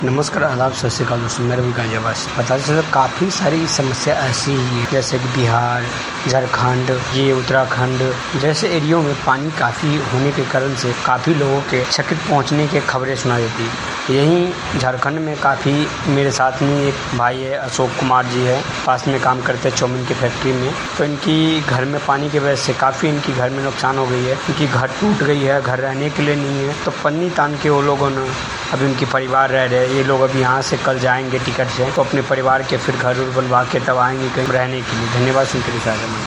नमस्कार, आदाब, सत श्री अकाल दोस्तों। मेरा भी गाजियाबाद पता चला काफ़ी सारी समस्या ऐसी ही है, जैसे कि बिहार, झारखंड, ये उत्तराखंड जैसे एरियो में पानी काफ़ी होने के कारण से काफ़ी लोगों के क्षति पहुंचने की खबरें सुनाई देती है। यहीं झारखंड में काफ़ी मेरे साथ में एक भाई है, अशोक कुमार जी है, पास में काम करते हैं चौमिन की फैक्ट्री में। तो इनकी घर में पानी की वजह से काफ़ी इनकी घर में नुकसान हो गई है, क्योंकि घर टूट गई है, घर रहने के लिए नहीं है। तो पन्नी तान के वो लोगों ने अभी उनकी परिवार रह रहे, ये लोग अभी यहाँ से कल जाएंगे टिकट से, तो अपने परिवार के फिर घर बनवा के तब आएंगे कहीं रहने के लिए। धन्यवाद सुनकर।